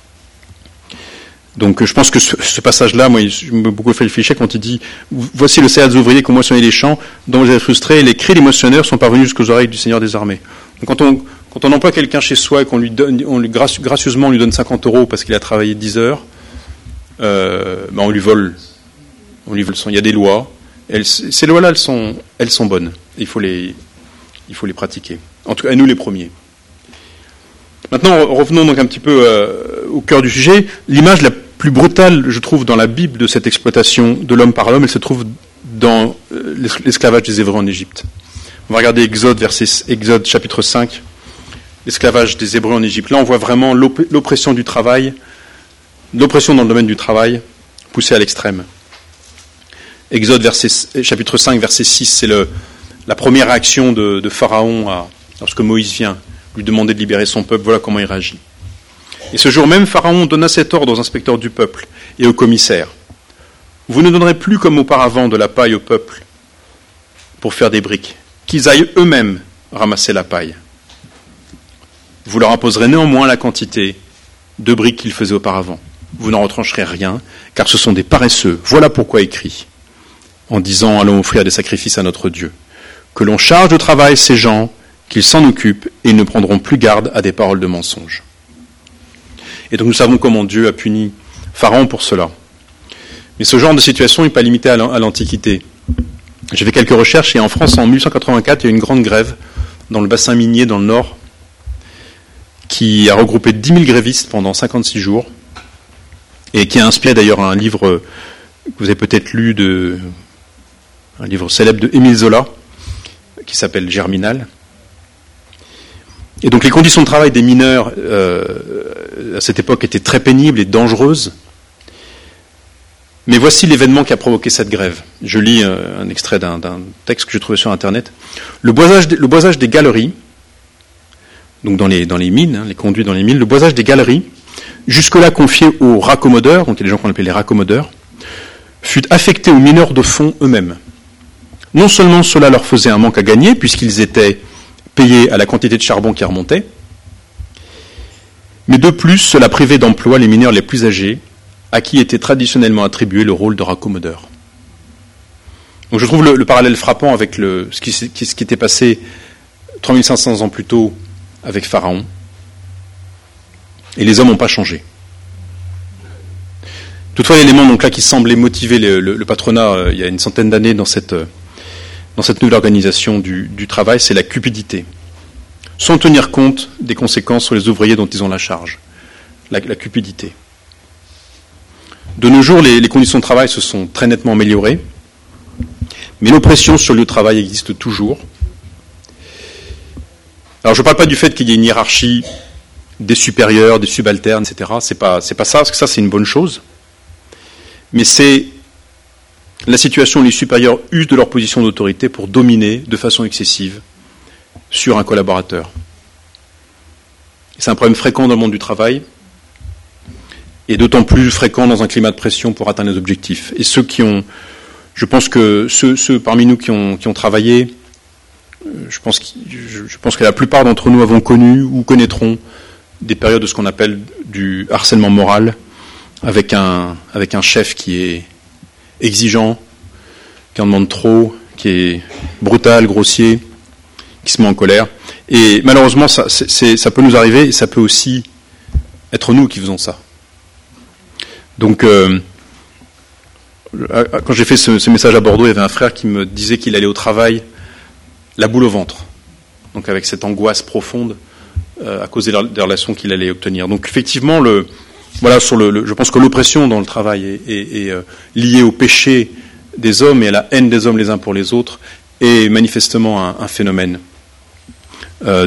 Donc je pense que ce passage-là, moi, il m'a beaucoup fait réfléchir quand il dit « Voici le salaire des ouvriers qui ont moissonné les champs, dont vous êtes frustrés, et les cris des moissonneurs sont parvenus jusqu'aux oreilles du Seigneur des armées. » Donc quand on emploie quelqu'un chez soi et qu'on lui donne, gracieusement on lui donne 50 € parce qu'il a travaillé 10 heures, on lui vole son. Il y a des lois. Ces lois-là, elles sont bonnes. Il faut les pratiquer. En tout cas, nous les premiers. Maintenant, revenons donc un petit peu au cœur du sujet. L'image la plus brutale, je trouve, dans la Bible de cette exploitation de l'homme par l'homme, elle se trouve dans l'esclavage des Hébreux en Égypte. On va regarder Exode chapitre 5, l'esclavage des Hébreux en Égypte. Là, on voit vraiment l'oppression du travail, l'oppression dans le domaine du travail, poussée à l'extrême. Exode chapitre 5, verset 6, c'est la première réaction de Pharaon lorsque Moïse vient lui demander de libérer son peuple. Voilà comment il réagit. Et ce jour même, Pharaon donna cet ordre aux inspecteurs du peuple et aux commissaires. Vous ne donnerez plus comme auparavant de la paille au peuple pour faire des briques, qu'ils aillent eux-mêmes ramasser la paille. Vous leur imposerez néanmoins la quantité de briques qu'ils faisaient auparavant. vous n'en retrancherez rien, car ce sont des paresseux. Voilà pourquoi écrit, en disant, allons offrir des sacrifices à notre Dieu. Que l'on charge de travail ces gens, qu'ils s'en occupent, et ils ne prendront plus garde à des paroles de mensonge. Et donc nous savons comment Dieu a puni Pharaon pour cela. Mais ce genre de situation n'est pas limité à l'Antiquité. J'ai fait quelques recherches, et en France, en 1884, il y a eu une grande grève dans le bassin minier, dans le Nord, qui a regroupé 10 000 grévistes pendant 56 jours, et qui a inspiré d'ailleurs un livre que vous avez peut-être lu, un livre célèbre de Émile Zola, qui s'appelle Germinal. Et donc les conditions de travail des mineurs à cette époque étaient très pénibles et dangereuses. Mais voici l'événement qui a provoqué cette grève. Je lis un extrait d'un texte que j'ai trouvé sur Internet. Le boisage des galeries, donc dans les mines, les conduits dans les mines, le boisage des galeries, jusque-là confié aux raccommodeurs, donc il y a des gens qu'on appelait les raccommodeurs, fut affecté aux mineurs de fond eux-mêmes. Non seulement cela leur faisait un manque à gagner, puisqu'ils étaient payés à la quantité de charbon qui remontait, mais de plus, cela privait d'emploi les mineurs les plus âgés, à qui était traditionnellement attribué le rôle de raccommodeur. Donc je trouve le parallèle frappant avec ce qui était passé 3500 ans plus tôt avec Pharaon. Et les hommes n'ont pas changé. Toutefois, l'élément donc là qui semblait motiver le patronat il y a une centaine d'années dans cette nouvelle organisation du travail, c'est la cupidité. Sans tenir compte des conséquences sur les ouvriers dont ils ont la charge. La cupidité. De nos jours, les conditions de travail se sont très nettement améliorées, mais l'oppression sur le lieu de travail existe toujours. Alors je ne parle pas du fait qu'il y ait une hiérarchie des supérieurs, des subalternes, etc. C'est pas ça, parce que ça c'est une bonne chose. Mais c'est la situation où les supérieurs usent de leur position d'autorité pour dominer de façon excessive sur un collaborateur. C'est un problème fréquent dans le monde du travail, et d'autant plus fréquent dans un climat de pression pour atteindre les objectifs. Et je pense que ceux parmi nous qui ont travaillé, je pense que la plupart d'entre nous avons connu ou connaîtront des périodes de ce qu'on appelle du harcèlement moral, avec un chef qui est exigeant, qui en demande trop, qui est brutal, grossier, qui se met en colère. Et malheureusement, ça peut nous arriver, et ça peut aussi être nous qui faisons ça. Donc, quand j'ai fait ce message à Bordeaux, il y avait un frère qui me disait qu'il allait au travail la boule au ventre, donc avec cette angoisse profonde à cause des relations qu'il allait obtenir. Donc effectivement, je pense que l'oppression dans le travail est liée au péché des hommes et à la haine des hommes les uns pour les autres, est manifestement un phénomène un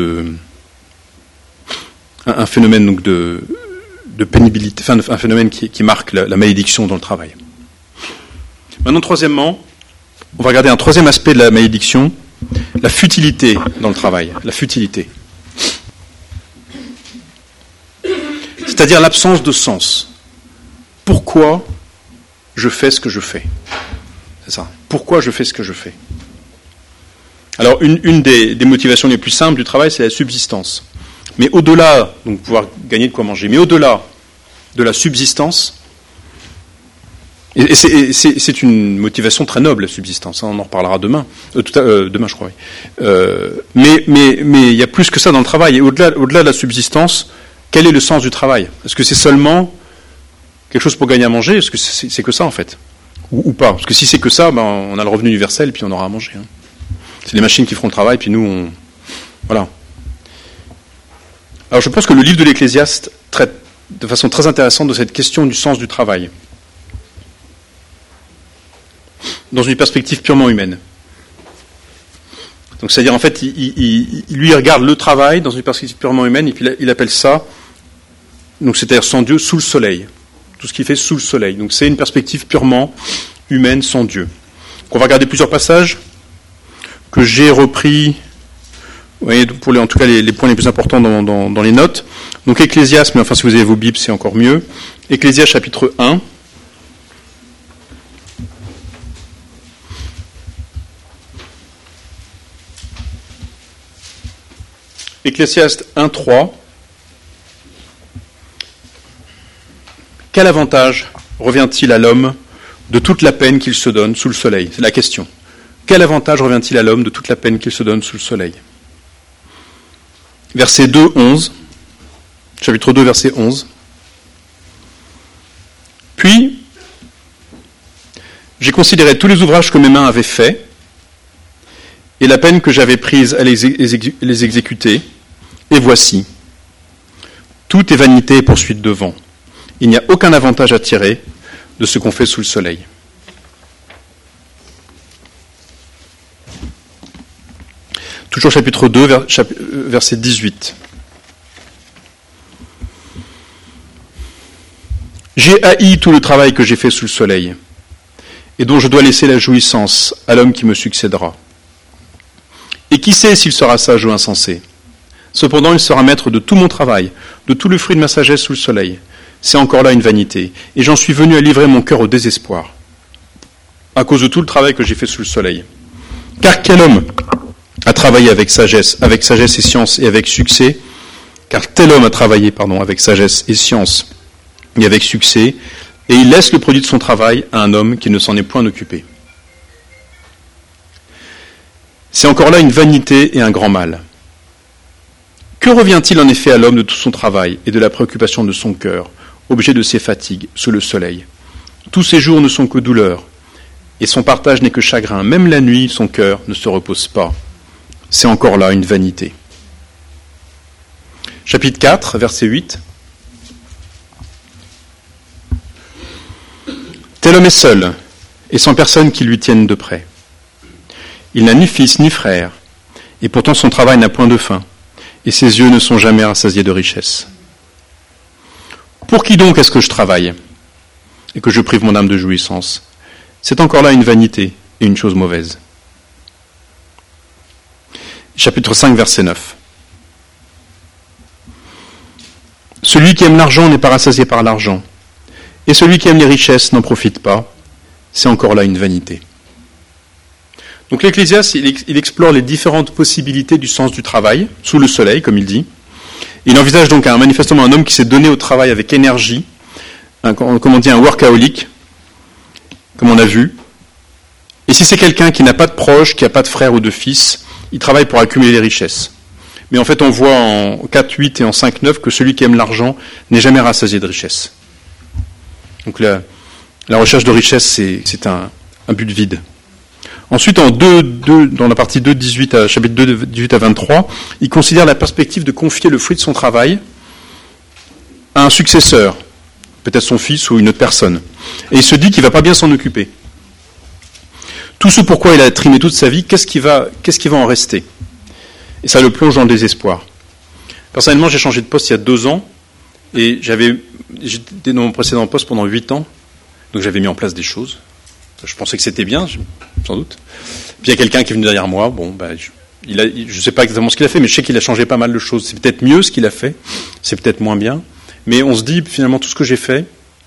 phénomène donc de pénibilité, enfin un phénomène qui marque la malédiction dans le travail. Maintenant, troisièmement, on va regarder un troisième aspect de la malédiction, la futilité dans le travail, la futilité. C'est-à-dire l'absence de sens. Pourquoi je fais ce que je fais ? C'est ça. Pourquoi je fais ce que je fais ? Alors, une des motivations les plus simples du travail, c'est la subsistance. Mais au-delà, donc pouvoir gagner de quoi manger, mais au-delà de la subsistance, et c'est une motivation très noble, la subsistance, on en reparlera demain, demain je crois, oui. Mais il y a plus que ça dans le travail, et au-delà de la subsistance, quel est le sens du travail ? Est-ce que c'est seulement quelque chose pour gagner à manger ? Est-ce que c'est que ça en fait ? Ou pas ? Parce que si c'est que ça, on a le revenu universel, puis on aura à manger. Hein. C'est les machines qui feront le travail, puis nous, voilà. Alors je pense que le livre de l'Ecclésiaste traite de façon très intéressante de cette question du sens du travail, dans une perspective purement humaine. Donc c'est-à-dire en fait, il regarde le travail dans une perspective purement humaine, et puis il appelle ça, donc c'est-à-dire sans Dieu, sous le soleil. Tout ce qu'il fait sous le soleil. Donc c'est une perspective purement humaine, sans Dieu. Donc on va regarder plusieurs passages que j'ai repris. Vous voyez, en tout cas les points les plus importants dans les notes. Donc Ecclésiaste, mais enfin si vous avez vos Bibles, c'est encore mieux. Ecclésiaste chapitre 1. Ecclésiaste 1, 3. quel avantage revient-il à l'homme de toute la peine qu'il se donne sous le soleil? C'est la question. Quel avantage revient-il à l'homme de toute la peine qu'il se donne sous le soleil? Verset 2, 11. Chapitre 2, verset 11. Puis, j'ai considéré tous les ouvrages que mes mains avaient faits, et la peine que j'avais prise à les exécuter, et voici, tout est vanité et poursuite de vent. Il n'y a aucun avantage à tirer de ce qu'on fait sous le soleil. Toujours chapitre 2, verset 18. J'ai haï tout le travail que j'ai fait sous le soleil, et dont je dois laisser la jouissance à l'homme qui me succédera. Et qui sait s'il sera sage ou insensé? Cependant, il sera maître de tout mon travail, de tout le fruit de ma sagesse sous le soleil. C'est encore là une vanité, et j'en suis venu à livrer mon cœur au désespoir, à cause de tout le travail que j'ai fait sous le soleil. Car quel homme a travaillé avec sagesse et science et avec succès? Car tel homme a travaillé, avec sagesse et science et avec succès, et il laisse le produit de son travail à un homme qui ne s'en est point occupé. C'est encore là une vanité et un grand mal. Que revient-il en effet à l'homme de tout son travail et de la préoccupation de son cœur, objet de ses fatigues, sous le soleil? Tous ses jours ne sont que douleur, et son partage n'est que chagrin. Même la nuit, son cœur ne se repose pas. C'est encore là une vanité. Chapitre 4, verset 8. Tel homme est seul, et sans personne qui lui tienne de près. Il n'a ni fils ni frère, et pourtant son travail n'a point de fin, et ses yeux ne sont jamais rassasiés de richesse. Pour qui donc est-ce que je travaille, et que je prive mon âme de jouissance? C'est encore là une vanité et une chose mauvaise. Chapitre 5, verset 9. Celui qui aime l'argent n'est pas rassasié par l'argent, et celui qui aime les richesses n'en profite pas. C'est encore là une vanité. Donc l'Ecclésiaste, il explore les différentes possibilités du sens du travail, sous le soleil, comme il dit. Il envisage donc manifestement un homme qui s'est donné au travail avec énergie, un workaholic, comme on a vu. Et si c'est quelqu'un qui n'a pas de proche, qui n'a pas de frère ou de fils, il travaille pour accumuler les richesses. Mais en fait, on voit en 4.8 et en 5.9 que celui qui aime l'argent n'est jamais rassasié de richesse. Donc la recherche de richesse, c'est un but vide. Ensuite, dans la partie 2, chapitre 2, 18 à 23, il considère la perspective de confier le fruit de son travail à un successeur, peut-être son fils ou une autre personne. Et il se dit qu'il ne va pas bien s'en occuper. Tout ce pourquoi il a trimé toute sa vie, qu'est-ce qui va en rester? Et ça le plonge dans le désespoir. Personnellement, j'ai changé de poste il y a 2 ans, et j'étais dans mon précédent poste pendant 8 ans, donc j'avais mis en place des choses. Je pensais que c'était bien, sans doute. Puis il y a quelqu'un qui est venu derrière moi. Je ne sais pas exactement ce qu'il a fait, mais je sais qu'il a changé pas mal de choses. C'est peut-être mieux ce qu'il a fait, c'est peut-être moins bien. Mais on se dit, finalement, tout ce que j'ai fait,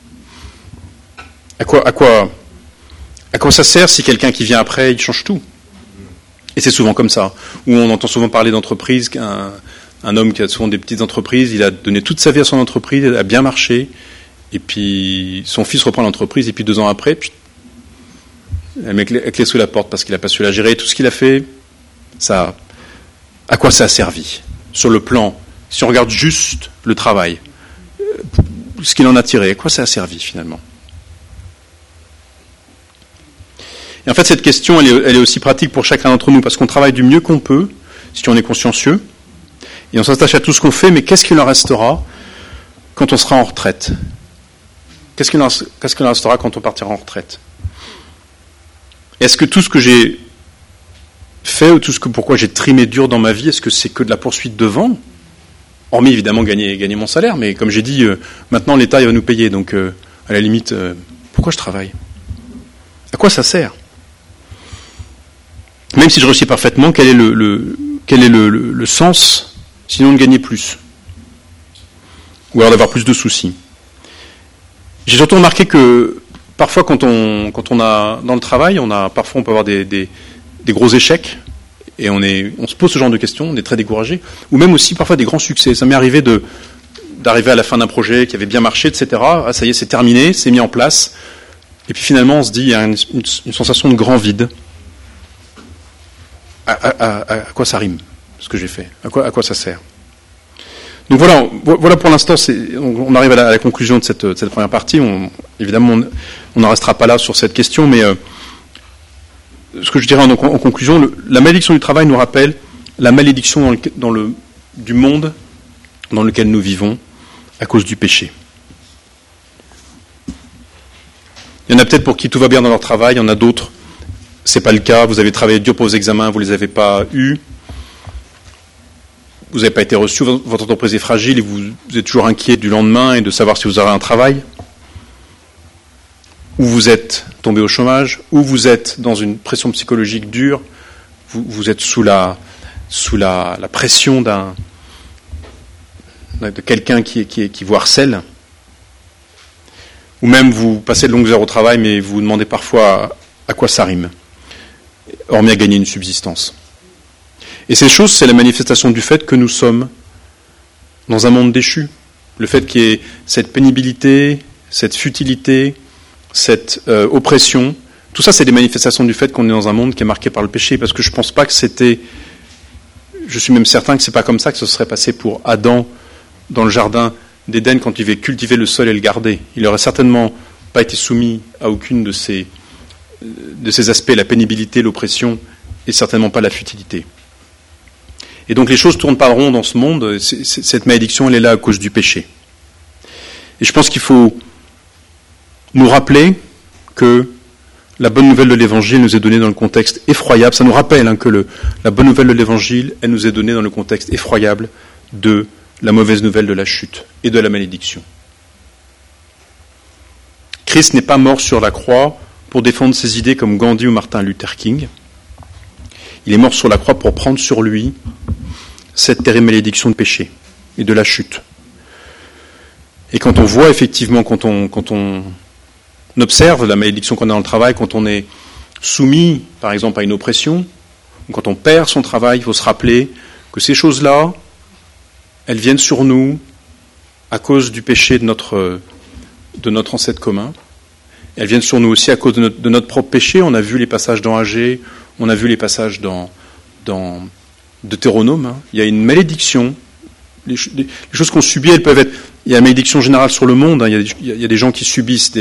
à quoi ça sert si quelqu'un qui vient après, il change tout? Et c'est souvent comme ça. Où on entend souvent parler d'entreprise, un homme qui a souvent des petites entreprises, il a donné toute sa vie à son entreprise, elle a bien marché, et puis son fils reprend l'entreprise, et puis 2 ans après, elle met la clé sous la porte parce qu'il n'a pas su la gérer. Tout ce qu'il a fait, à quoi ça a servi? Sur le plan, si on regarde juste le travail, ce qu'il en a tiré, à quoi ça a servi finalement? Et en fait, cette question, elle est aussi pratique pour chacun d'entre nous, parce qu'on travaille du mieux qu'on peut, si on est consciencieux, et on s'attache à tout ce qu'on fait, mais qu'est-ce qu'il en restera quand on sera en retraite? Qu'est-ce qu'il en restera quand on partira en retraite? Est-ce que tout ce que j'ai fait, ou pourquoi j'ai trimé dur dans ma vie, est-ce que c'est que de la poursuite de vent? Hormis évidemment gagner mon salaire, mais comme j'ai dit, maintenant l'État il va nous payer, donc à la limite, pourquoi je travaille? À quoi ça sert? Même si je réussis parfaitement, quel est le sens, sinon de gagner plus? Ou alors d'avoir plus de soucis? J'ai surtout remarqué que parfois, quand on a dans le travail, parfois on peut avoir des gros échecs, et on se pose ce genre de questions, on est très découragé, ou même aussi parfois des grands succès. Ça m'est arrivé d'arriver à la fin d'un projet qui avait bien marché, etc. Ah, ça y est, c'est terminé, c'est mis en place. Et puis finalement, on se dit, il y a une sensation de grand vide. À quoi ça rime, ce que j'ai fait ? À quoi ça sert ? Donc voilà pour l'instant, on arrive à la conclusion de cette première partie. Évidemment, on n'en restera pas là sur cette question, mais ce que je dirais en conclusion, la malédiction du travail nous rappelle la malédiction du monde dans lequel nous vivons à cause du péché. Il y en a peut-être pour qui tout va bien dans leur travail, il y en a d'autres, c'est pas le cas, vous avez travaillé dur pour vos examens, vous les avez pas eus, vous n'avez pas été reçu, votre entreprise est fragile et vous êtes toujours inquiet du lendemain et de savoir si vous aurez un travail, ou vous êtes tombé au chômage, ou vous êtes dans une pression psychologique dure, vous êtes sous la pression de quelqu'un qui vous harcèle, ou même vous passez de longues heures au travail, mais vous vous demandez parfois à quoi ça rime, hormis à gagner une subsistance. Et ces choses, c'est la manifestation du fait que nous sommes dans un monde déchu. Le fait qu'il y ait cette pénibilité, cette futilité, cette oppression, tout ça, c'est des manifestations du fait qu'on est dans un monde qui est marqué par le péché, parce que je ne pense pas que je suis même certain que ce n'est pas comme ça que ce serait passé pour Adam dans le jardin d'Éden quand il devait cultiver le sol et le garder. Il n'aurait certainement pas été soumis à aucune de ces aspects, la pénibilité, l'oppression, et certainement pas la futilité. Et donc les choses ne tournent pas rond dans ce monde, cette malédiction, elle est là à cause du péché. Et je pense qu'il faut nous rappeler que la bonne nouvelle de l'Évangile nous est donnée dans le contexte effroyable. Ça nous rappelle que la bonne nouvelle de l'Évangile, elle nous est donnée dans le contexte effroyable de la mauvaise nouvelle de la chute et de la malédiction. Christ n'est pas mort sur la croix pour défendre ses idées comme Gandhi ou Martin Luther King. Il est mort sur la croix pour prendre sur lui cette terrible malédiction de péché et de la chute. Et quand on voit effectivement, quand on observe la malédiction qu'on a dans le travail, quand on est soumis, par exemple, à une oppression, ou quand on perd son travail, il faut se rappeler que ces choses-là, elles viennent sur nous à cause du péché de notre ancêtre commun. Elles viennent sur nous aussi à cause de notre propre péché. On a vu les passages dans Agé, on a vu les passages dans Deutéronome. Il y a une malédiction. Les choses qu'on subit, elles peuvent être... Il y a une malédiction générale sur le monde. Il y a des gens qui subissent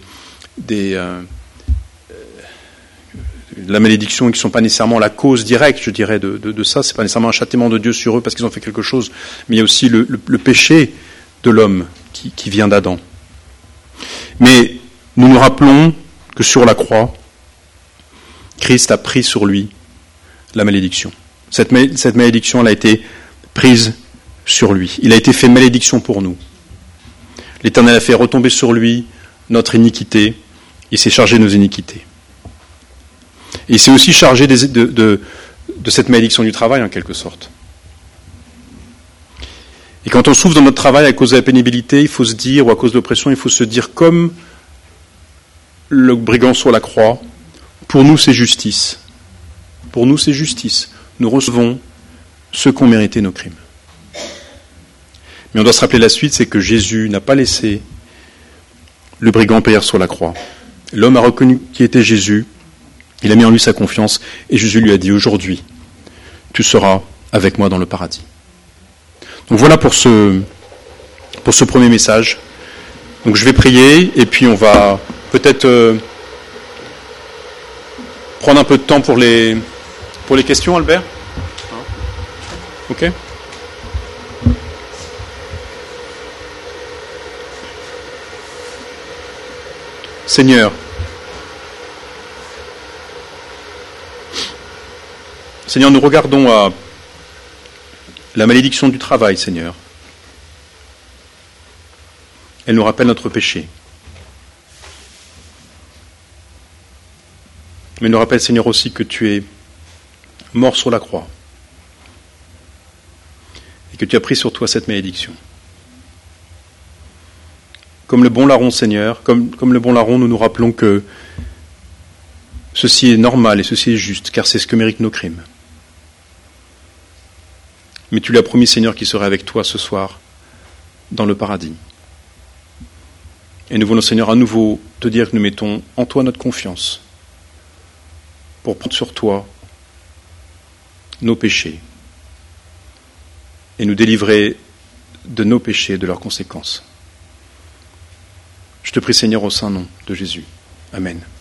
la malédiction et qui ne sont pas nécessairement la cause directe, je dirais, de ça. Ce n'est pas nécessairement un châtiment de Dieu sur eux parce qu'ils ont fait quelque chose. Mais il y a aussi le péché de l'homme qui vient d'Adam. Mais nous nous rappelons que sur la croix, Christ a pris sur lui la malédiction. Cette malédiction, elle a été prise sur lui. Il a été fait malédiction pour nous. L'Éternel a fait retomber sur lui notre iniquité. Il s'est chargé de nos iniquités. Et il s'est aussi chargé de cette malédiction du travail, en quelque sorte. Et quand on souffre dans notre travail à cause de la pénibilité, il faut se dire, ou à cause de l'oppression, il faut se dire comme le brigand sur la croix, pour nous c'est justice. Pour nous c'est justice. Nous recevons ce qu'ont mérité nos crimes. Mais on doit se rappeler la suite, c'est que Jésus n'a pas laissé le brigand périr sur la croix. L'homme a reconnu qui était Jésus, il a mis en lui sa confiance, et Jésus lui a dit, aujourd'hui, tu seras avec moi dans le paradis. Donc voilà pour ce premier message. Donc je vais prier, et puis on va peut-être prendre un peu de temps pour les questions, Albert. Ok ? Seigneur, nous regardons à la malédiction du travail, Seigneur. Elle nous rappelle notre péché. Mais elle nous rappelle, Seigneur, aussi que tu es mort sur la croix et que tu as pris sur toi cette malédiction. Comme le bon larron, Seigneur, comme le bon larron, nous nous rappelons que ceci est normal et ceci est juste, car c'est ce que méritent nos crimes. Mais tu lui as promis, Seigneur, qu'il serait avec toi ce soir dans le paradis. Et nous voulons, Seigneur, à nouveau te dire que nous mettons en toi notre confiance pour prendre sur toi nos péchés et nous délivrer de nos péchés et de leurs conséquences. Je te prie, Seigneur, au saint nom de Jésus. Amen.